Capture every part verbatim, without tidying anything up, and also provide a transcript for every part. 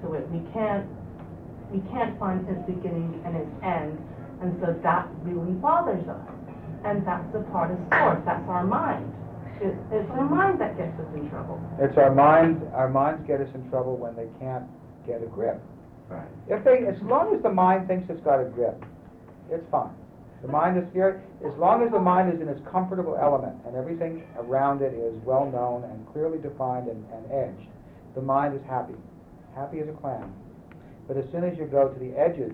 to it. We can't we can't find its beginning and its end, and so that really bothers us. And that's the part of source. That's our mind. It, it's our mind that gets us in trouble. It's our mind. Our minds get us in trouble when they can't get a grip. Right. If they, as long as the mind thinks it's got a grip, it's fine. The mind is here, as long as the mind is in its comfortable element and everything around it is well known and clearly defined and, and edged, the mind is happy, happy as a clam. But as soon as you go to the edges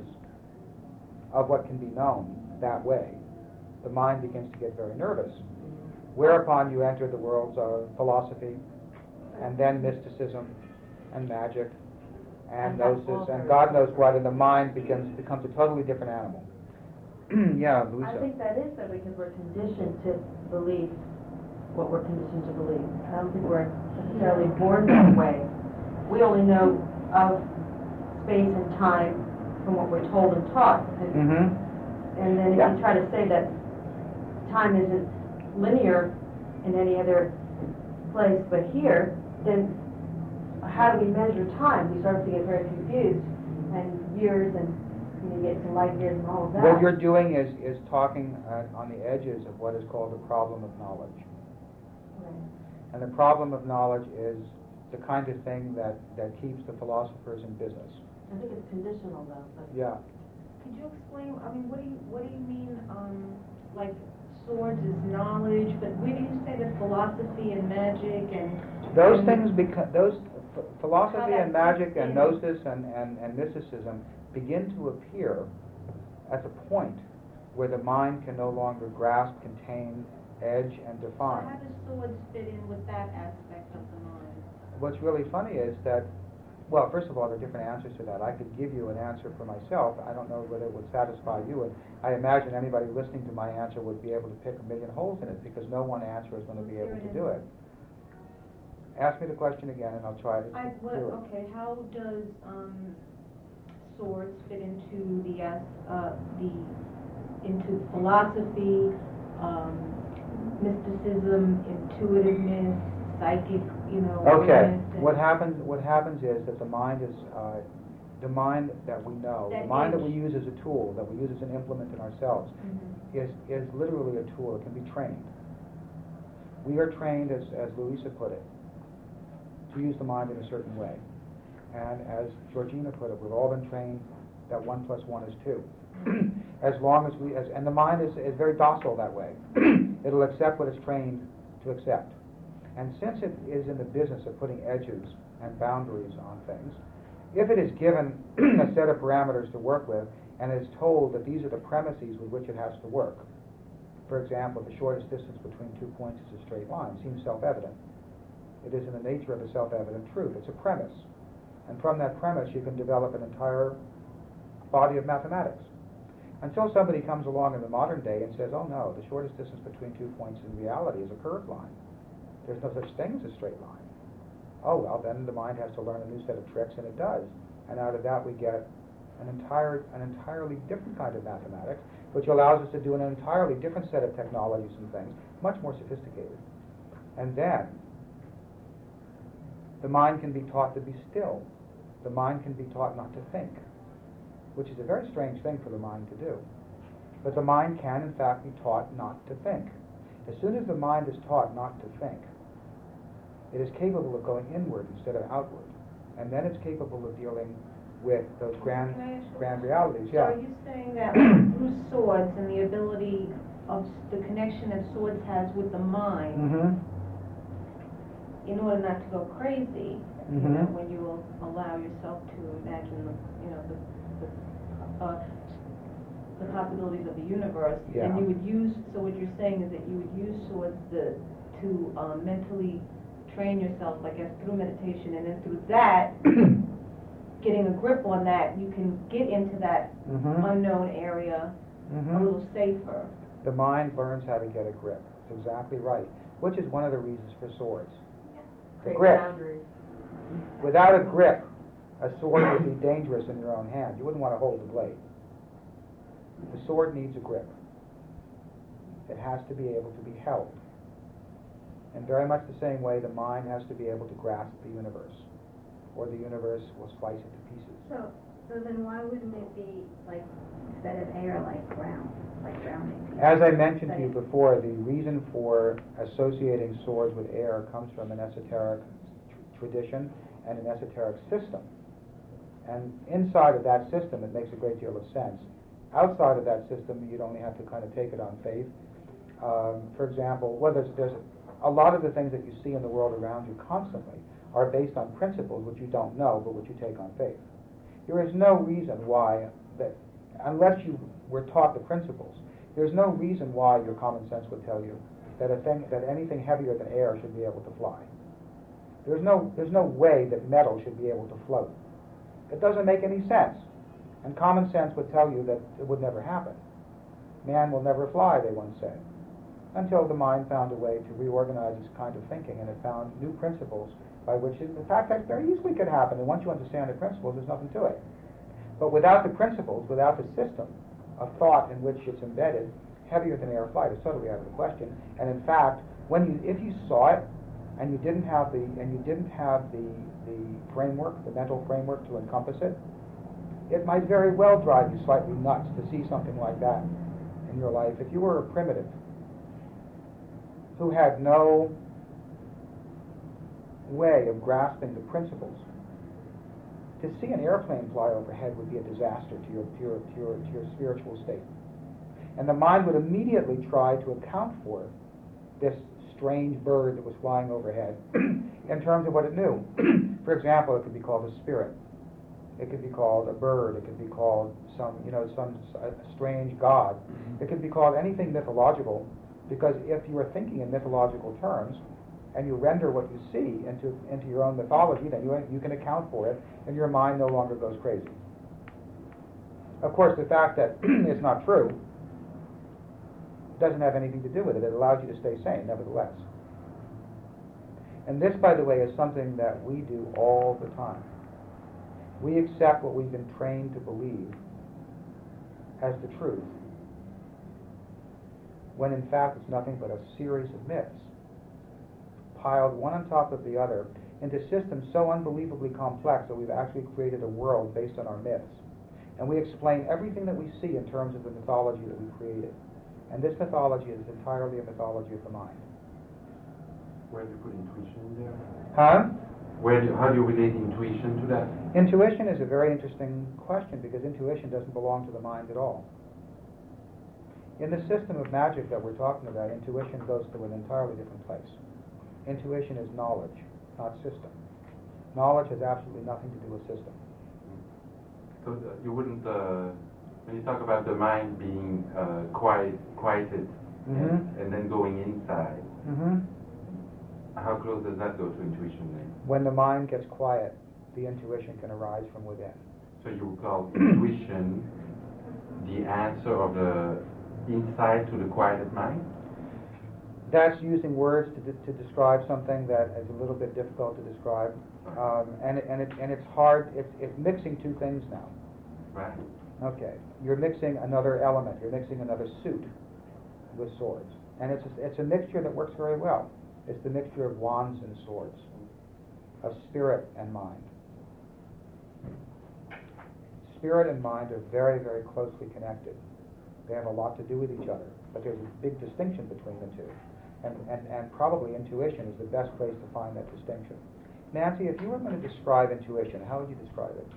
of what can be known that way, the mind begins to get very nervous. Whereupon you enter the worlds of philosophy, and then mysticism, and magic, and, And that's gnosis, all and very God knows what, and the mind becomes becomes a totally different animal. Yeah, Louisa. I think that is so because we're conditioned to believe what we're conditioned to believe. I don't think we're necessarily born that way. We only know of space and time from what we're told and taught. And, Mm-hmm. and then if Yeah. you try to say that time isn't linear in any other place but here, then how do we measure time? We start to get very confused, and years and you get to light years and all of that. What you're doing is, is talking uh, on the edges of what is called the problem of knowledge. Right. And the problem of knowledge is the kind of thing that, that keeps the philosophers in business. I think it's conditional though. But Yeah. Could you explain, I mean, what do you, what do you mean, um, like swords is knowledge, but where do you say that philosophy and magic and... Those and things, beca- those ph- philosophy How and that magic fits and in. gnosis and, and, and mysticism begin to appear at the point where the mind can no longer grasp, contain, edge, and So define. how does swords fit in with that aspect of the mind? What's really funny is that, well, first of all, there are different answers to that. I could give you an answer for myself. I don't know whether it would satisfy you. And I imagine anybody listening to my answer would be able to pick a million holes in it because no one answer is going to be able to do it. Ask me the question again, and I'll try to I, do what, it. okay, how does, um, swords fit into the, as- uh, the, into philosophy, um, mysticism, intuitiveness, psychic, you know? Okay. awareness and- What happens? What happens is that the mind is uh, the mind that we know, the That mind that edge. we use as a tool, that we use as an implement in ourselves, Mhm. is is literally a tool. It can be trained. We are trained, as as Louisa put it, to use the mind in a certain way, and as Georgina put it, we've all been trained that one plus one is two. As long as we, as, and the mind is is very docile that way. It'll accept what it's trained to accept. And since it is in the business of putting edges and boundaries on things, if it is given a set of parameters to work with and is told that these are the premises with which it has to work, for example, the shortest distance between two points is a straight line, seems self-evident. It is in the nature of a self-evident truth. It's a premise. And from that premise, you can develop an entire body of mathematics. Until somebody comes along in the modern day and says, oh no, the shortest distance between two points in reality is a curved line. There's no such thing as a straight line. Oh, well, then the mind has to learn a new set of tricks, and it does. And out of that we get an entire, an entirely different kind of mathematics, which allows us to do an entirely different set of technologies and things, much more sophisticated. And then the mind can be taught to be still. The mind can be taught not to think, which is a very strange thing for the mind to do. But the mind can, in fact, be taught not to think. As soon as the mind is taught not to think, it is capable of going inward instead of outward. And then it's capable of dealing with those grand, Can I ask you a grand question? realities. So Yeah. are you saying that through swords and the ability of s- the connection that swords has with the mind, Mm-hmm. in order not to go crazy, you Mhm. know, when you will allow yourself to imagine the, you know, the, the, uh, the possibilities of the universe, Yeah. and you would use, so what you're saying is that you would use swords the, to um, mentally train yourself, I guess, through meditation, and then through that, getting a grip on that, you can get into that Mm-hmm. unknown area a Mm-hmm. little safer. The mind learns how to get a grip. That's exactly right. Which is one of the reasons for swords. The Create grip. boundaries. Without a grip, a sword would be dangerous in your own hand. You wouldn't want to hold the blade. The sword needs a grip. It has to be able to be held. In very much the same way the mind has to be able to grasp the universe. or the universe will slice it to pieces. So, so then why wouldn't it be like, instead of air, like ground, like grounding? As I mentioned to you before, the reason for associating swords with air comes from an esoteric tr- tradition and an esoteric system. And inside of that system, it makes a great deal of sense. Outside of that system, you'd only have to kind of take it on faith. Um, for example, well, there's, there's a lot of the things that you see in the world around you constantly are based on principles which you don't know, but which you take on faith. There is no reason why, that, unless you were taught the principles, there's no reason why your common sense would tell you that a thing, that anything heavier than air should be able to fly. There's no, there's no way that metal should be able to float. It doesn't make any sense. And common sense would tell you that it would never happen. Man will never fly, they once said, until the mind found a way to reorganize its kind of thinking, and it found new principles by which, it, in fact, that very easily could happen. And once you understand the principles, there's nothing to it. But without the principles, without the system of thought in which it's embedded, heavier than air flight is totally out of the question. And in fact, when you, if you saw it, and you didn't have the, and you didn't have the, the framework, the mental framework to encompass it, it might very well drive you slightly nuts to see something like that in your life. If you were a primitive who had no way of grasping the principles, to see an airplane fly overhead would be a disaster to your, to your, to your, to your spiritual state. And the mind would immediately try to account for this strange bird that was flying overhead in terms of what it knew. For example, it could be called a spirit. It could be called a bird. It could be called some, you know, some a strange god. Mm-hmm. It could be called anything mythological, because if you are thinking in mythological terms and you render what you see into into your own mythology, then you you can account for it, and your mind no longer goes crazy. Of course, the fact that it's not true doesn't have anything to do with it. It allows you to stay sane, nevertheless. And this, by the way, is something that we do all the time. We accept what we've been trained to believe as the truth, when in fact it's nothing but a series of myths, piled one on top of the other into systems so unbelievably complex that we've actually created a world based on our myths. And we explain everything that we see in terms of the mythology that we created. And this mythology is entirely a mythology of the mind. Where do you put intuition in there? Huh? Where do, how do you relate intuition to that? Intuition is a very interesting question, because intuition doesn't belong to the mind at all. In the system of magic that we're talking about, intuition goes to an entirely different place. Intuition is knowledge, not system. Knowledge has absolutely nothing to do with system. So uh, you wouldn't, uh, when you talk about the mind being uh, quiet, quieted, mm-hmm. and, and then going inside, mm-hmm. how close does that go to intuition then? When the mind gets quiet, the intuition can arise from within. So you would call intuition the answer of the insight to the quieted mind? That's using words to, de- to describe something that is a little bit difficult to describe, um, and it, and it, and it's hard. It's it's mixing two things now. Right. Okay, you're mixing another element. You're mixing another suit with swords, and it's a, it's a mixture that works very well. It's the mixture of wands and swords, of spirit and mind. Spirit and mind are very, very closely connected. They have a lot to do with each other, but there's a big distinction between the two. And, and, and probably intuition is the best place to find that distinction. Nancy, if you were going to describe intuition, how would you describe it?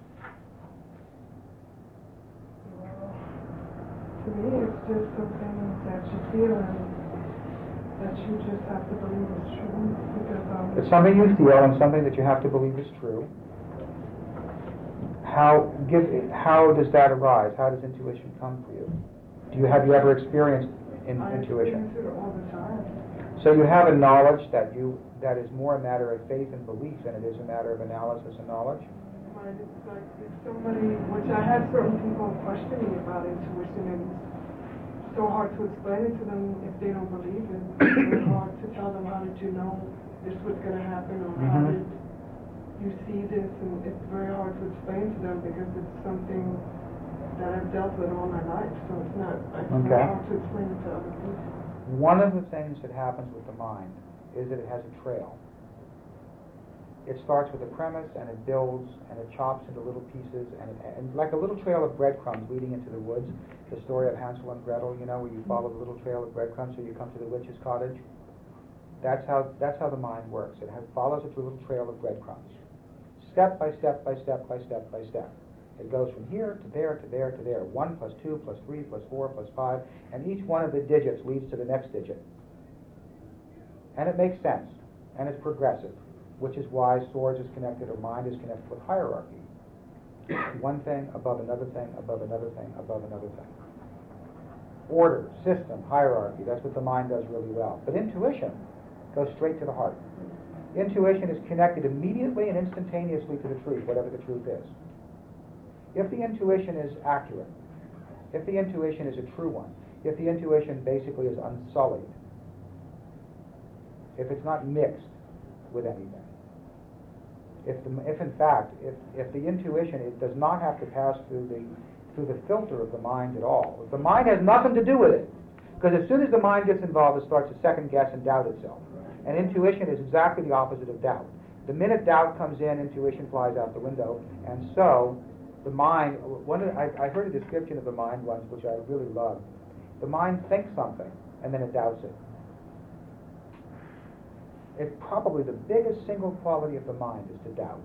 Well, to me, it's just something that you feel and that you just have to believe is true. Because um, It's something you feel and something that you have to believe is true. How give how does that arise? How does intuition come for you? Do you have you ever experienced in, I intuition? experience it all the time. So you have a knowledge that you that is more a matter of faith and belief than it is a matter of analysis and knowledge? Right, it's like if somebody, which I had certain people questioning about intuition, and it's so hard to explain it to them if they don't believe it. It's very hard to tell them, how did you know this was going to happen, or mm-hmm. how did you see this, and it's very hard to explain to them because it's something that I've dealt with all my life, so it's not, it's okay. not hard to explain it to other people. One of the things that happens with the mind is that it has a trail. It starts with a premise, and it builds, and it chops into little pieces, and, it, and like a little trail of breadcrumbs leading into the woods. The story of Hansel and Gretel, you know, where you follow the little trail of breadcrumbs till you come to the witch's cottage. That's how that's how the mind works. It has, follows a little trail of breadcrumbs, step by step by step by step by step. It goes from here to there to there to there. One plus two plus three plus four plus five, and each one of the digits leads to the next digit. And it makes sense, and it's progressive, which is why swords is connected, or mind is connected with hierarchy. One thing above another thing, above another thing, above another thing. Order, system, hierarchy, that's what the mind does really well. But intuition goes straight to the heart. Intuition is connected immediately and instantaneously to the truth, whatever the truth is. If the intuition is accurate, if the intuition is a true one, if the intuition basically is unsullied, if it's not mixed with anything, if, the, if in fact, if, if the intuition it does not have to pass through the through the filter of the mind at all, if the mind has nothing to do with it, because as soon as the mind gets involved, it starts to second guess and doubt itself. And intuition is exactly the opposite of doubt. The minute doubt comes in, intuition flies out the window, and so the mind. One of, I, I heard a description of the mind once, which I really loved. The mind thinks something, and then it doubts it. It's probably the biggest single quality of the mind is to doubt.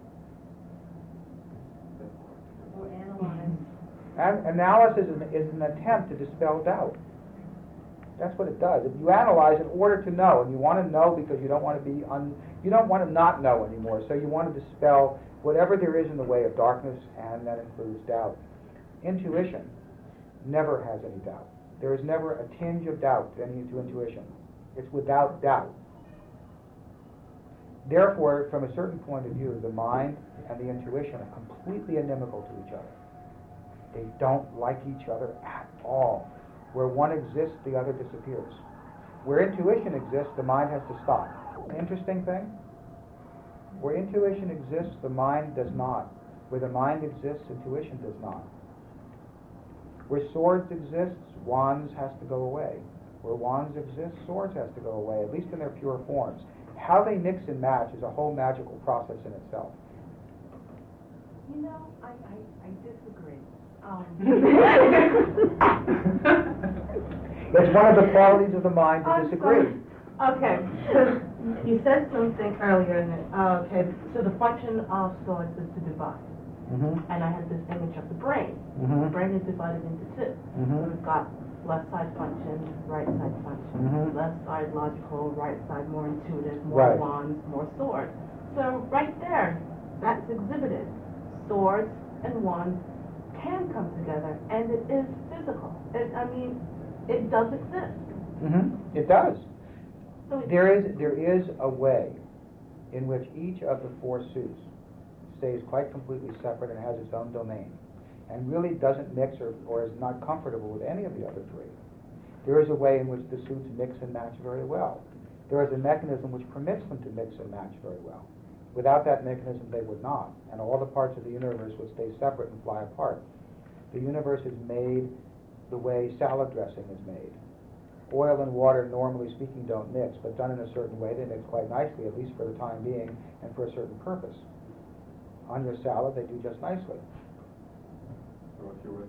Or analyze. And analysis is an, is an attempt to dispel doubt. That's what it does. If you analyze in order to know, and you want to know because you don't want to be un, you don't want to not know anymore, so you want to dispel whatever there is in the way of darkness, and that includes doubt. Intuition never has any doubt. There is never a tinge of doubt to any to intuition. It's without doubt. Therefore, from a certain point of view, the mind and the intuition are completely inimical to each other. They don't like each other at all. Where one exists, the other disappears. Where intuition exists, the mind has to stop. Interesting thing? Where intuition exists, the mind does not. Where the mind exists, intuition does not. Where swords exist, wands has to go away. Where wands exist, swords has to go away, at least in their pure forms. How they mix and match is a whole magical process in itself. You know, I, I, I disagree. Um, It's one of the qualities of the mind to I'm disagree. sorry. Okay, so you said something earlier, in it. Uh, okay, so the function of swords is to divide. Mm-hmm. And I had this image of the brain. Mm-hmm. The brain is divided into two. Mm-hmm. So we've got left side function, right side function. Mhm. Left side logical, right side more intuitive, more Right. wands, more swords. So right there, that's exhibited. Swords and wands can come together, and it is physical. It, I mean, it does exist. Mm-hmm. It does. So it, There is there is a way in which each of the four suits stays quite completely separate and has its own domain, and really doesn't mix or, or is not comfortable with any of the other three. There is a way in which the suits mix and match very well. There is a mechanism which permits them to mix and match very well. Without that mechanism, they would not, and all the parts of the universe would stay separate and fly apart. The universe is made the way salad dressing is made. Oil and water, normally speaking, don't mix, but done in a certain way, they mix quite nicely, at least for the time being, and for a certain purpose. On your salad, they do just nicely. So what's your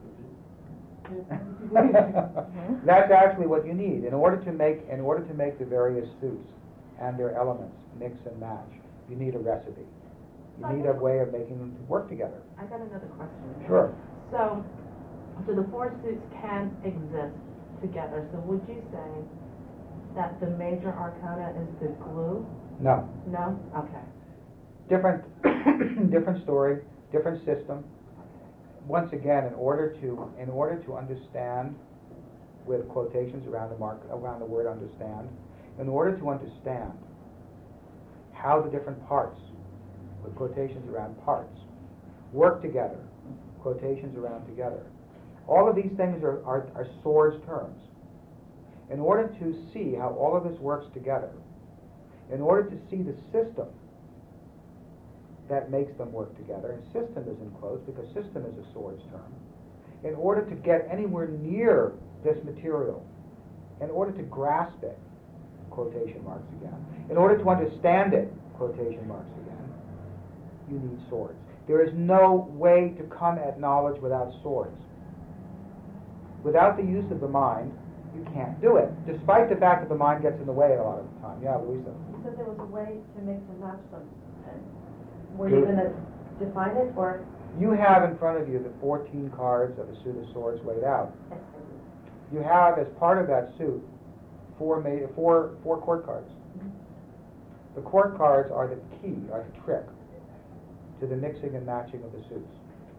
recipe? That's actually what you need in order to make in order to make the various suits and their elements mix and match. You need a recipe. You need a way of making them work together. I got another question. Sure. So, so the four suits can exist together. So would you say that the major arcana is the glue? No. No? Okay. Different, different story, different system. Once again, in order to in order to understand, with quotations around the mark around the word understand, in order to understand how the different parts, with quotations around parts, work together, quotations around together. All of these things are, are, are swords terms. In order to see how all of this works together, in order to see the system that makes them work together, and system is in quotes because system is a swords term, in order to get anywhere near this material, in order to grasp it, quotation marks again. In order to understand it, quotation marks again, you need swords. There is no way to come at knowledge without swords. Without the use of the mind, you can't do it, despite the fact that the mind gets in the way a lot of the time. Yeah, Louisa? You said there was a way to mix and match them. Were you going to define it, or? You have in front of you the fourteen cards of a suit of swords laid out. You have, as part of that suit, four, ma- four, four court cards. The court cards are the key, are the trick to the mixing and matching of the suits.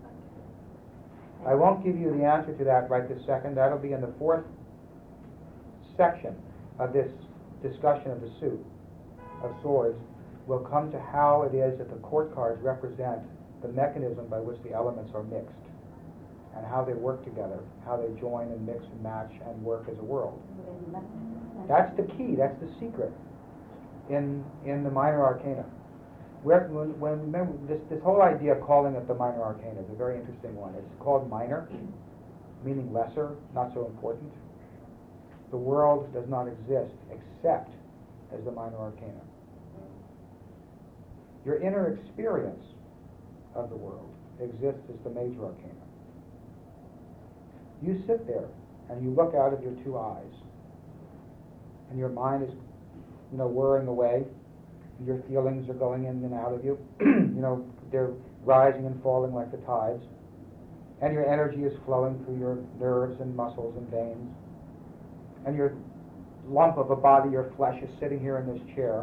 I won't give you the answer to that right this second. That'll be in the fourth section of this discussion of the suit of swords. We'll come to how it is that the court cards represent the mechanism by which the elements are mixed and how they work together, how they join and mix and match and work as a world. That's the key, that's the secret in in the minor arcana. Where, when, when remember this this whole idea of calling it the minor arcana is a very interesting one. It's called minor, meaning lesser, not so important. The world does not exist except as the minor arcana. Your inner experience of the world exists as the major arcana. You sit there and you look out of your two eyes, and your mind is, you know, whirring away. Your feelings are going in and out of you. You know, they're rising and falling like the tides. And your energy is flowing through your nerves and muscles and veins. And your lump of a body, your flesh, is sitting here in this chair.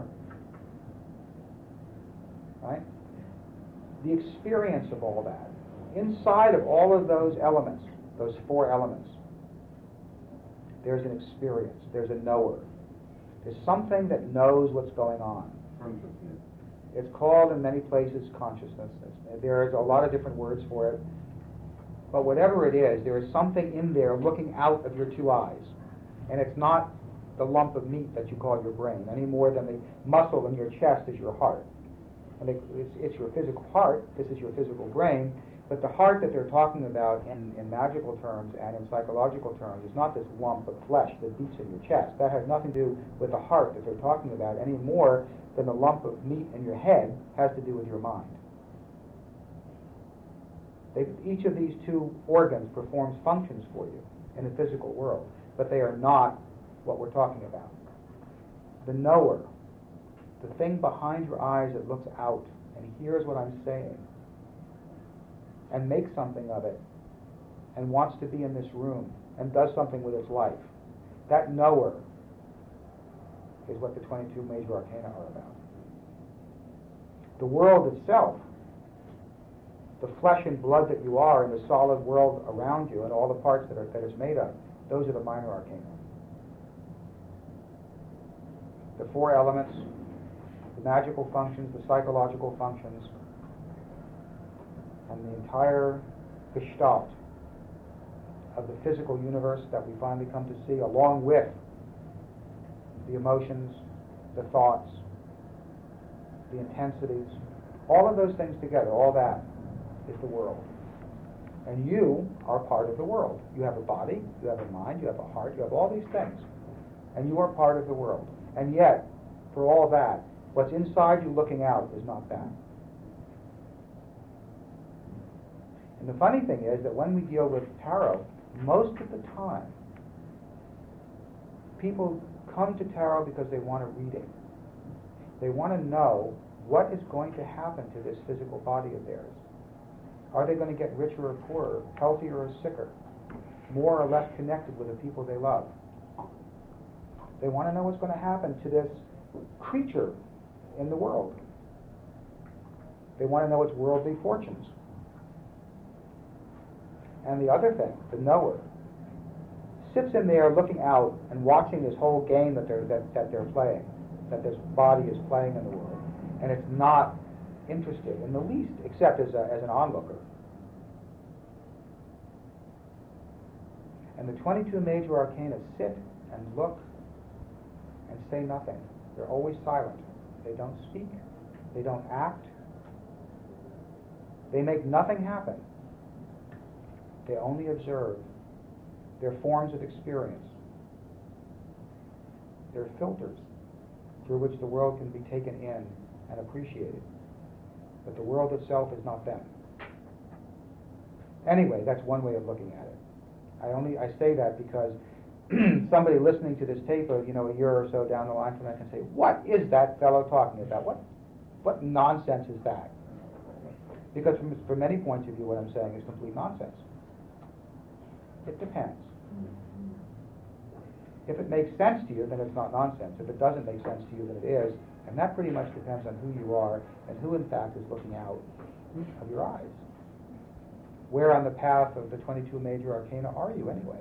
Right? The experience of all that. Inside of all of those elements, those four elements, there's an experience. There's a knower. There's something that knows what's going on. It's called in many places consciousness. There's a lot of different words for it. But whatever it is, there is something in there looking out of your two eyes. And it's not the lump of meat that you call your brain, any more than the muscle in your chest is your heart. And it's, it's your physical heart, this is your physical brain, but the heart that they're talking about in, in magical terms and in psychological terms is not this lump of flesh that beats in your chest. That has nothing to do with the heart that they're talking about any more than the lump of meat in your head has to do with your mind. They, each of these two organs performs functions for you in the physical world, but they are not what we're talking about. The knower, the thing behind your eyes that looks out and hears what I'm saying and makes something of it and wants to be in this room and does something with its life, that knower is what the twenty-two major arcana are about. The world itself, the flesh and blood that you are and the solid world around you and all the parts that, are, that it's made of, those are the minor arcana. The four elements, the magical functions, the psychological functions, and the entire gestalt of the physical universe that we finally come to see, along with the emotions, the thoughts, the intensities, all of those things together, all that is the world. And you are part of the world. You have a body, you have a mind, you have a heart, you have all these things. And you are part of the world. And yet, for all that, what's inside you looking out is not that. And the funny thing is that when we deal with tarot, most of the time, people come to tarot because they want a reading. They want to know what is going to happen to this physical body of theirs. Are they going to get richer or poorer, healthier or sicker, more or less connected with the people they love? They want to know what's going to happen to this creature in the world. They want to know its worldly fortunes. And the other thing, the knower, sits in there looking out and watching this whole game that they're, that, that they're playing, that this body is playing in the world. And it's not interested in the least, except as, a, as an onlooker. And the twenty-two major arcana sit and look and say nothing. They're always silent. They don't speak. They don't act. They make nothing happen. They only observe. They're forms of experience. They're filters. through which the world can be taken in and appreciated. But the world itself is not them. Anyway, that's one way of looking at it. I only I say that because somebody listening to this tape, of, you know, a year or so down the line from that can say, "What is that fellow talking about? What, what nonsense is that?" Because from from many points of view, what I'm saying is complete nonsense. It depends. If it makes sense to you, then it's not nonsense. If it doesn't make sense to you, then it is, and that pretty much depends on who you are and who, in fact, is looking out of your eyes. Where on the path of the twenty-two major arcana are you, anyway?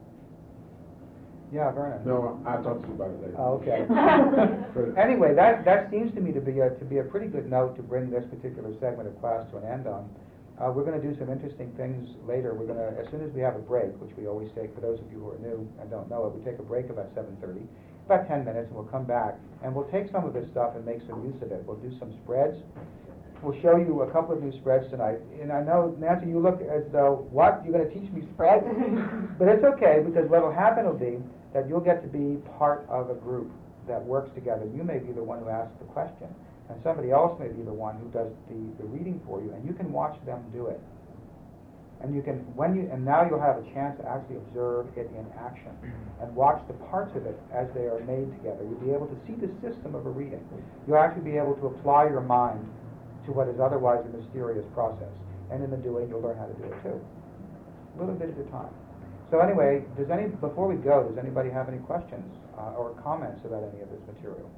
Yeah, Vernon. No, I'll talk to you about it later. Oh, okay. Anyway, that that seems to me to be a, to be a pretty good note to bring this particular segment of class to an end on. Uh, we're going to do some interesting things later. We're going to, as soon as we have a break, which we always take for those of you who are new and don't know it, we take a break about seven thirty, about ten minutes, and we'll come back and we'll take some of this stuff and make some use of it. We'll do some spreads. We'll show you a couple of new spreads tonight. And I know, Nancy, you look as though, what, you're going to teach me spreads? But it's okay, because what will happen will be that you'll get to be part of a group that works together. You may be the one who asks the question, and somebody else may be the one who does the, the reading for you, and you can watch them do it. And you can, when you, and now you'll have a chance to actually observe it in action and watch the parts of it as they are made together. You'll be able to see the system of a reading. You'll actually be able to apply your mind to what is otherwise a mysterious process. And in the doing, you'll learn how to do it too. A little bit at a time. So anyway, does any, before we go, does anybody have any questions uh, or comments about any of this material?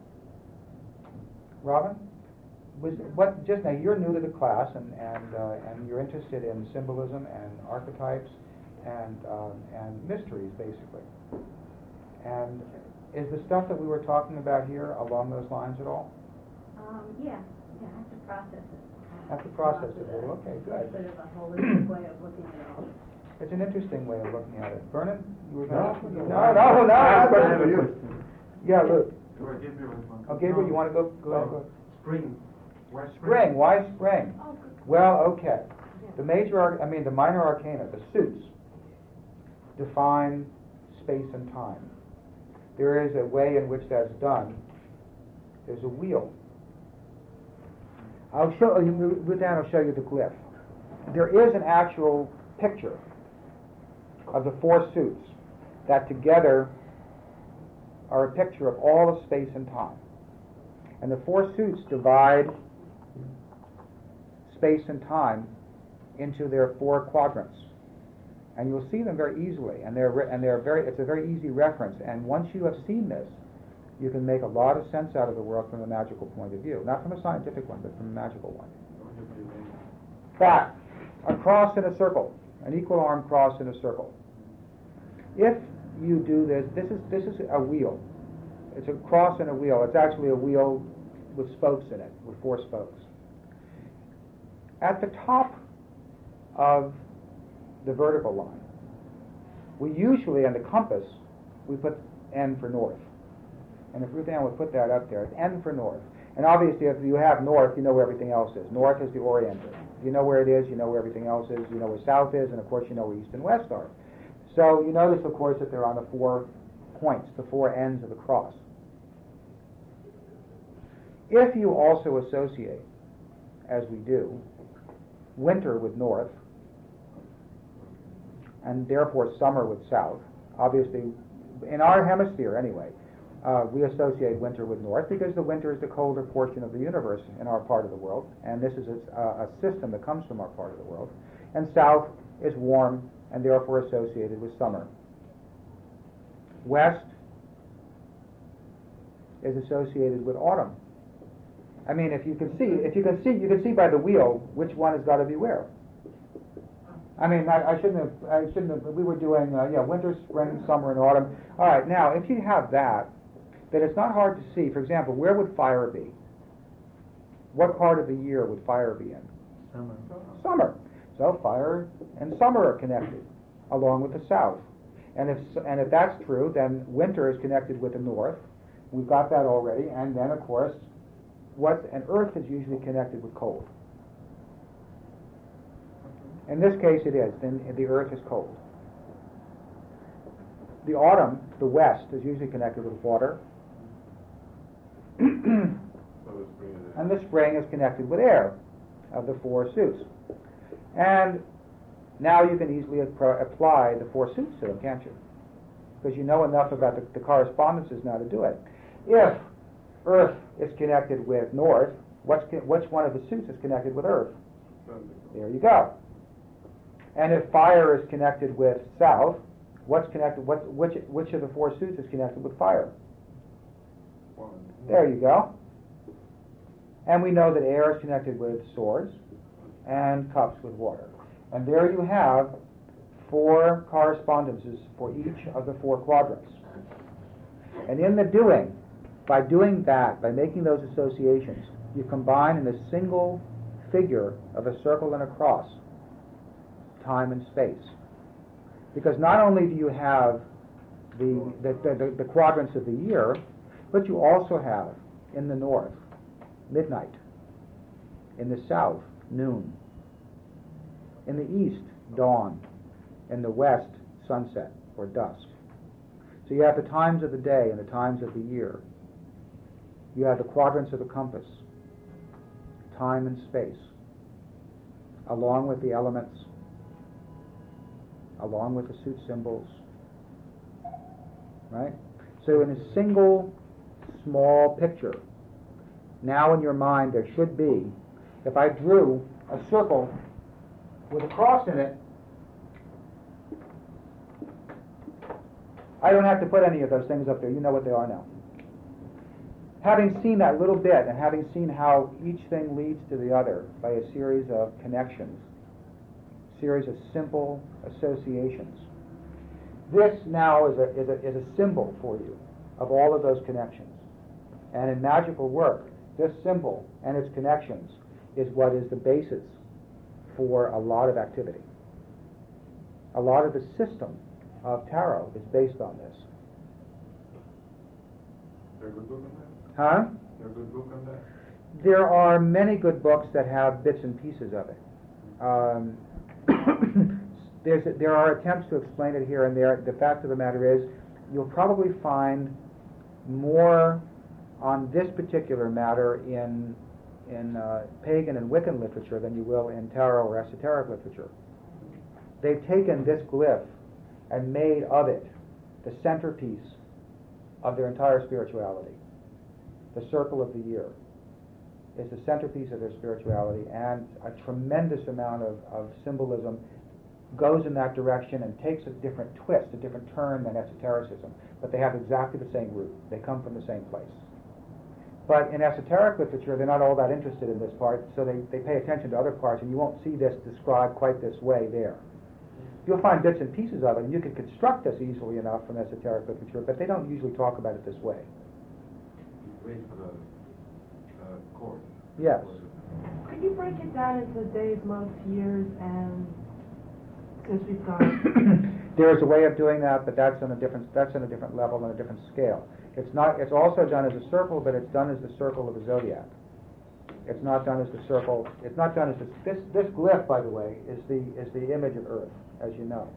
Robin? Was what just now? You're new to the class, and and uh, and you're interested in symbolism and archetypes and um, and mysteries, basically. And is the stuff that we were talking about here along those lines at all? Um, yeah, yeah, I have to process it. Have to process it. Well, okay, good. Sort of a holistic way of looking at it all. It's an interesting way of looking at it. Vernon, you were No, going no, no, no, no. I have a no, question no. for you. Yeah, Luke. Or Gabriel has one. Oh, Gabriel, you want to go? Go ahead. Go. Spring. Why Spring. Why spring? Oh, good. Well, okay. The major, ar- I mean, the minor arcana, the suits, define space and time. There is a way in which that's done. There's a wheel. I'll show you. With that, I'll show you the glyph. There is an actual picture of the four suits that together are a picture of all of space and time. And the four suits divide space and time into their four quadrants, and you'll see them very easily. And they're re- and they're very. It's a very easy reference. And once you have seen this, you can make a lot of sense out of the world from a magical point of view, not from a scientific one, but from a magical one. Back, a cross in a circle, an equal arm cross in a circle. If you do this, this is this is a wheel. It's a cross in a wheel. It's actually a wheel with spokes in it, with four spokes. At the top of the vertical line, we usually, on the compass, we put N for north. And if Ruth Ann would put that up there, it's N for north. And obviously, if you have north, you know where everything else is. North is the orienter. If you know where it is, you know where everything else is. You know where south is, and of course, you know where east and west are. So you notice, of course, that they're on the four points, the four ends of the cross. If you also associate, as we do, winter with north, and therefore summer with south, obviously, in our hemisphere anyway, uh, we associate winter with north because the winter is the colder portion of the universe in our part of the world, and this is a, a system that comes from our part of the world. And south is warm and therefore associated with summer. West is associated with autumn. I mean, if you can see, if you can see, you can see by the wheel which one has got to be where. I mean, I, I shouldn't have. I shouldn't have. We were doing, uh, yeah, winter, spring, summer, and autumn. All right. Now, if you have that, then it's not hard to see. For example, where would fire be? What part of the year would fire be in? Summer. Summer. So fire and summer are connected, along with the south. And if and if that's true, then winter is connected with the north. We've got that already. And then, of course, what and earth is usually connected with cold. In this case, it is. Then the earth is cold. The autumn, the west, is usually connected with water. So the spring is And the spring is connected with air of the four suits. And now you can easily appro- apply the four suits to them, can't you? Because you know enough about the, the correspondences now to do it. If Earth is connected with North, what's co- which one of the suits is connected with Earth? There you go. And if fire is connected with South, what's connected? What, which which of the four suits is connected with fire? There you go. And we know that air is connected with swords and cups with water. And there you have four correspondences for each of the four quadrants. And in the doing, by doing that, by making those associations, you combine in a single figure of a circle and a cross time and space. Because not only do you have the, the, the, the quadrants of the year, but you also have in the north midnight, in the south noon, in the east dawn, in the west sunset or dusk. So you have the times of the day and the times of the year. You have the quadrants of the compass, time and space, along with the elements, along with the suit symbols, right? So in a single small picture, now in your mind there should be, if I drew a circle with a cross in it, I don't have to put any of those things up there. You know what they are now. Having seen that little bit and having seen how each thing leads to the other by a series of connections, series of simple associations, this now is a, is a, is a symbol for you of all of those connections. And in magical work, this symbol and its connections is what is the basis for a lot of activity. A lot of the system of tarot is based on this. there a good book on that? Huh? There a good book on that? There are many good books that have bits and pieces of it. Um, there's, there are attempts to explain it here and there. The fact of the matter is, you'll probably find more on this particular matter in in uh, pagan and Wiccan literature than you will in tarot or esoteric literature. They've taken this glyph and made of it the centerpiece of their entire spirituality. The circle of the year is the centerpiece of their spirituality, and a tremendous amount of, of symbolism goes in that direction and takes a different twist, a different turn than esotericism, but they have exactly the same root. They come from the same place. But in esoteric literature, they're not all that interested in this part, so they, they pay attention to other parts, and you won't see this described quite this way there. You'll find bits and pieces of it, and you can construct this easily enough from esoteric literature, but they don't usually talk about it this way. Wait for the uh, course. Yes. Could you break it down into days, months, years, and since we've got There is a way of doing that, but that's on a different that's on a different level and a different scale. It's not. It's also done as a circle, but it's done as the circle of the zodiac. It's not done as the circle. It's not done as this. This, this glyph, by the way, is the is the image of Earth, as you know.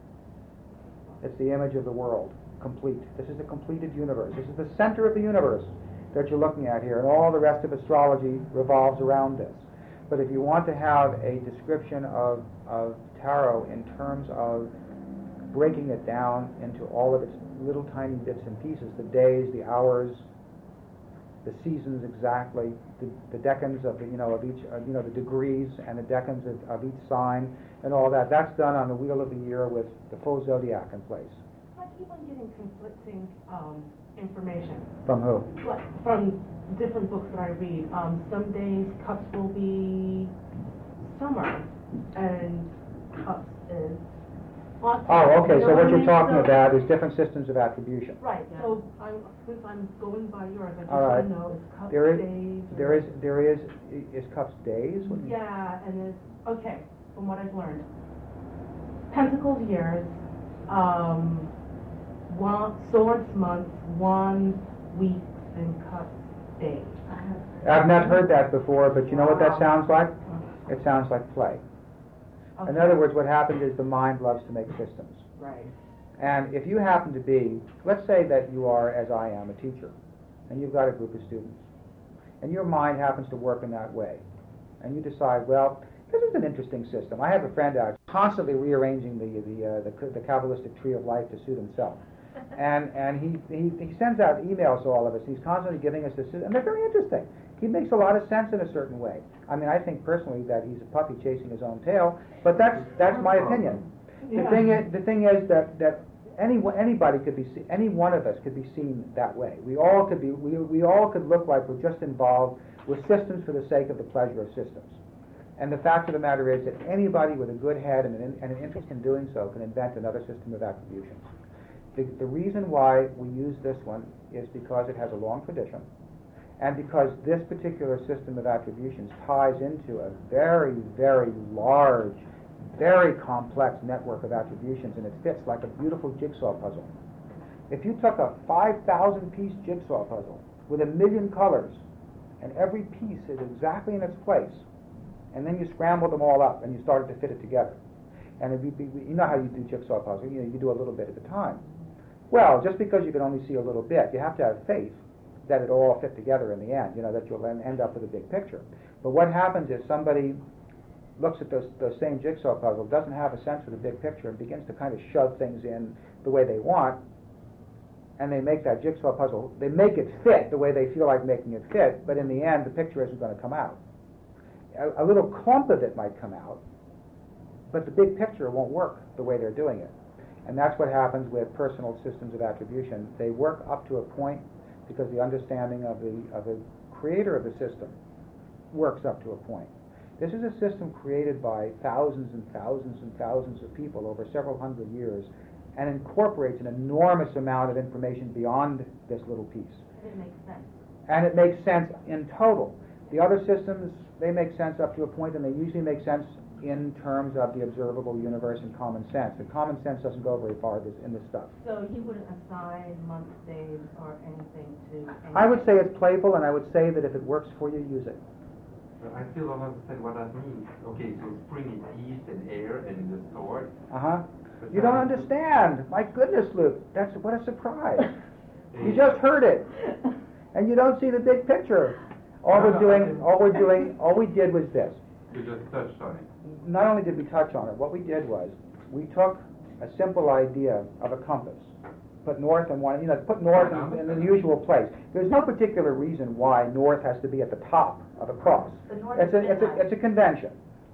It's the image of the world, complete. This is the completed universe. This is the center of the universe that you're looking at here, and all the rest of astrology revolves around this. But if you want to have a description of of tarot in terms of breaking it down into all of its little tiny bits and pieces, the days, the hours, the seasons exactly, the, the decans of the, you know, of each, uh, you know, the degrees and the decans of, of each sign and all that. That's done on the wheel of the year with the full zodiac in place. I keep on getting conflicting um, information. From who? Like, from different books that I read. Um, some days cups will be summer, and cups is autumn. Oh, okay, You know so what I you're mean? talking So- about is different systems of attribution. Right, so I'm, since I'm going by yours, I just All right. want to know, is cups There is, days? or- there is, there is, is cups days? What do you- Yeah, and it's, okay, from what I've learned. Pentacles years, um, one, swords months, one week, and cups days. I've not heard that before, but you know what that Wow. sounds like? It sounds like play. In Okay. other words, what happens is the mind loves to make systems. Right. And if you happen to be, let's say that you are, as I am, a teacher, and you've got a group of students, and your mind happens to work in that way, and you decide, well, this is an interesting system. I have a friend out constantly rearranging the the, uh, the the Kabbalistic tree of life to suit himself, and and he, he he sends out emails to all of us. He's constantly giving us this, and they're very interesting. He makes a lot of sense in a certain way. I mean, I think personally that he's a puppy chasing his own tail, but that's that's my opinion. The thing is, the thing is that that any anybody could be see, any one of us could be seen that way. We all could be we we all could look like we're just involved with systems for the sake of the pleasure of systems. And the fact of the matter is that anybody with a good head and an, and an interest in doing so can invent another system of attributions. The, the reason why we use this one is because it has a long tradition, and because this particular system of attributions ties into a very, very large, very complex network of attributions, and it fits like a beautiful jigsaw puzzle. If you took a five thousand piece jigsaw puzzle with a million colors, and every piece is exactly in its place, and then you scramble them all up and you started to fit it together. And it'd be, you know how you do jigsaw puzzle, you know, you do a little bit at a time. Well, just because you can only see a little bit, you have to have faith that it'll all fit together in the end, you know, that you'll then end up with a big picture. But what happens is somebody looks at those, those same jigsaw puzzle, doesn't have a sense of the big picture, and begins to kind of shove things in the way they want, and they make that jigsaw puzzle, they make it fit the way they feel like making it fit, but in the end, the picture isn't going to come out. A, a little clump of it might come out, but the big picture won't work the way they're doing it. And that's what happens with personal systems of attribution. They work up to a point because the understanding of the, of the creator of the system works up to a point. This is a system created by thousands and thousands and thousands of people over several hundred years, and incorporates an enormous amount of information beyond this little piece. It makes sense. And it makes sense in total. The other systems, they make sense up to a point, and they usually make sense in terms of the observable universe and common sense. The common sense doesn't go very far this, in this stuff. So you wouldn't assign months, days, or anything to anything? I would say it's playful, and I would say that if it works for you, use it. I still don't understand what that means. Okay, so spring is east and air and the sword. Uh-huh. You don't understand. My goodness, Luke. That's what a surprise. You just heard it. And you don't see the big picture. All we're doing, all we're doing, all we did was this. You just touched on it. Not only did we touch on it, what we did was we took a simple idea of a compass, put north in one, you know, put north in, in the usual place. There's no particular reason why north has to be at the top of a cross. It's a, it's a, it's a convention.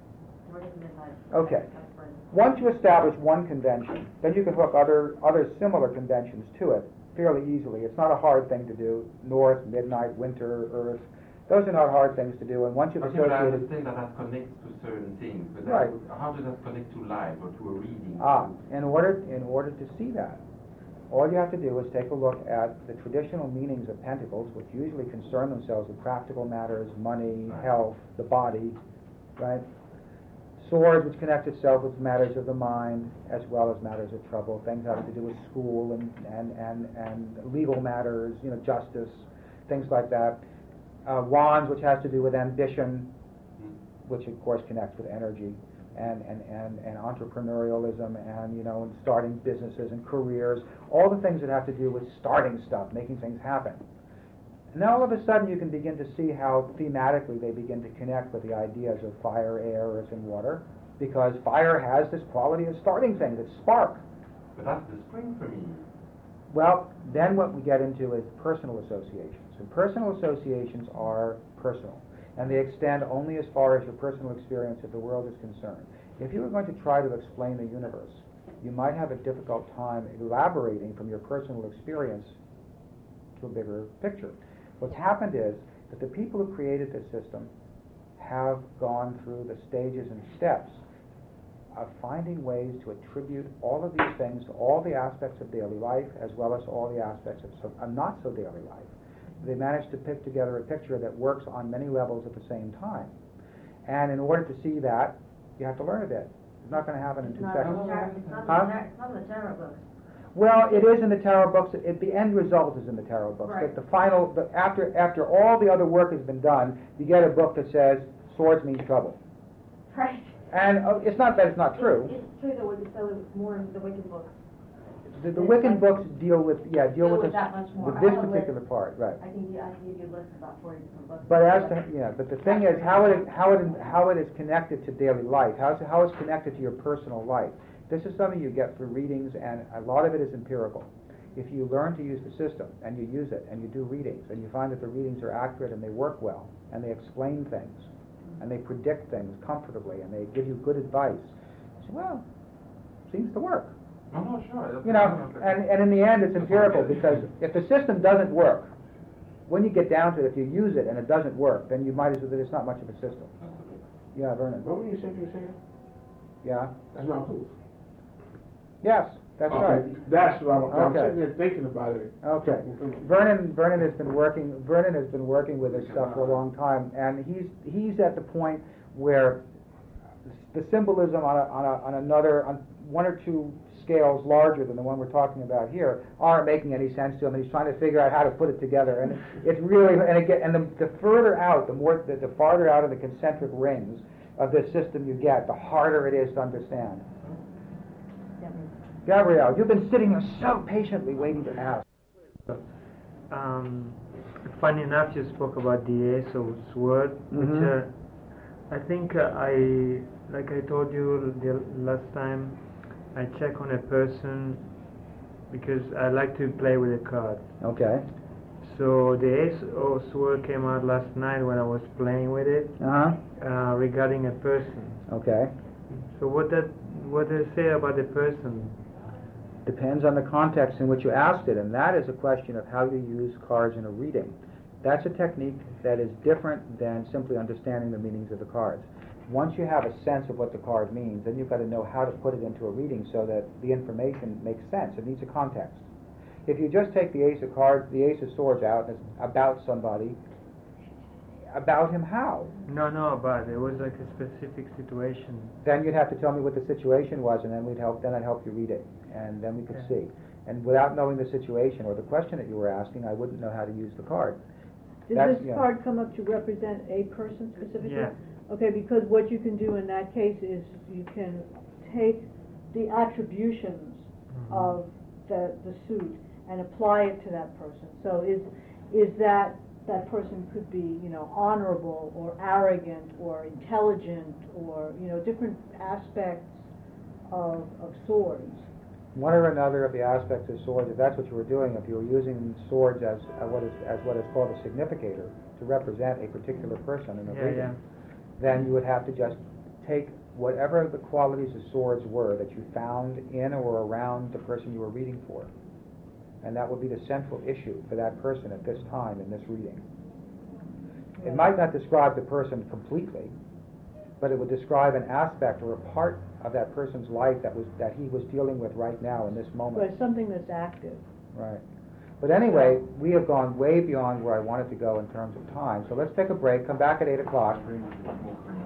Okay. Once you establish one convention, then you can hook other other similar conventions to it fairly easily. It's not a hard thing to do. North, midnight, winter, earth. Those are not hard things to do, and once you've okay, but I associated... understand that that connects to certain things, but right. that, how does that connect to life or to a reading? Ah, in order, in order to see that, all you have to do is take a look at the traditional meanings of pentacles, which usually concern themselves with practical matters, money, right. health, the body, right? Swords, which connect itself with matters of the mind, as well as matters of trouble, things having to do with school and, and, and, and legal matters, you know, justice, things like that. Uh, wands, which has to do with ambition, which of course connects with energy, and, and, and, and entrepreneurialism, and you know, and starting businesses and careers, all the things that have to do with starting stuff, making things happen. And then all of a sudden you can begin to see how thematically they begin to connect with the ideas of fire, air, earth, and water, because fire has this quality of starting things, it's spark. But that's the spring for me. Well, then what we get into is personal associations. And personal associations are personal, and they extend only as far as your personal experience of the world is concerned. If you were going to try to explain the universe, you might have a difficult time elaborating from your personal experience to a bigger picture. What's happened is that the people who created this system have gone through the stages and steps of finding ways to attribute all of these things to all the aspects of daily life as well as all the aspects of, so, of not so daily life. They managed to pick together a picture that works on many levels at the same time. And in order to see that, you have to learn a bit. It's not going to happen in two Not seconds. in the tar- it's not in Huh? the tar- it's not in the tarot books. Well, it is in the tarot books. It, the end result is in the tarot books. Right. The, the final, the, after after all the other work has been done, you get a book that says swords means trouble. Right. And uh, it's not that it's not true. It's, it's true that Wiccan, so more in the Wiccan books. The, the It's Wiccan like- books deal with, yeah, deal Deal with with this, that much more. with I this have a list. particular part, right. I can, gi- I can give you a list of about forty different books. But as to, yeah, but the thing is, how it, how it, how it is connected to daily life, how it's, how it's connected to your personal life. This is something you get through readings, and a lot of it is empirical. If you learn to use the system, and you use it, and you do readings, and you find that the readings are accurate and they work well, and they explain things, and they predict things comfortably, and they give you good advice, you say, well, seems to work. No, no, sure. that's- You know, and, and in the end, it's empirical, because if the system doesn't work, when you get down to it, if you use it and it doesn't work, then you might as well, it's not much of a system. Yeah, Vernon? What were you saying, you were saying? Yeah? That's not proof. Yes, that's Okay, right. That's what I'm, I'm Okay. sitting there thinking about it. Okay. Vernon, Vernon has been working, Vernon has been working with this stuff for a long time, and he's, he's at the point where the symbolism on a, on a, on another, on one or two scales larger than the one we're talking about here aren't making any sense to him, and he's trying to figure out how to put it together, and it's really, and again, and the, the further out, the more, the, the farther out of the concentric rings of this system you get, the harder it is to understand. Gabrielle, you've been sitting there so patiently waiting to ask. Um, funny enough, you spoke about the Ace of Swords, which Mhm. uh, I think uh, I, like I told you the last time, I check on a person because I like to play with the cards. Okay. So the Ace of Swords came out last night when I was playing with it Uh-huh. uh, regarding a person. Okay. So what that what does it say about the person? Depends on the context in which you asked it, and that is a question of how you use cards in a reading. That's a technique that is different than simply understanding the meanings of the cards. Once you have a sense of what the card means, then you've got to know how to put it into a reading so that the information makes sense. It needs a context. If you just take the Ace of Cards, the Ace of Swords out, and it's about somebody, about him how? No, no, but it was like a specific situation. Then you'd have to tell me what the situation was, and then we'd help. Then I'd help you read it, and then we could Okay. see. And without knowing the situation or the question that you were asking, I wouldn't know how to use the card. Does That's- this yeah. card come up to represent a person specifically? Yeah. Okay, because what you can do in that case is you can take the attributions Mhm. of the, the suit and apply it to that person. So is, is that, that person could be, you know, honorable or arrogant or intelligent or, you know, different aspects of, of swords. One or another of the aspects of swords, if that's what you were doing, if you were using swords as uh, what is as what is called a significator to represent a particular person in a Yeah, reading, yeah. then you would have to just take whatever the qualities of swords were that you found in or around the person you were reading for, and that would be the central issue for that person at this time in this reading. It might not describe the person completely, but it would describe an aspect or a part of that person's life that was that he was dealing with right now in this moment. But it's something that's active. Right. But anyway, we have gone way beyond where I wanted to go in terms of time. So let's take a break, come back at eight o'clock.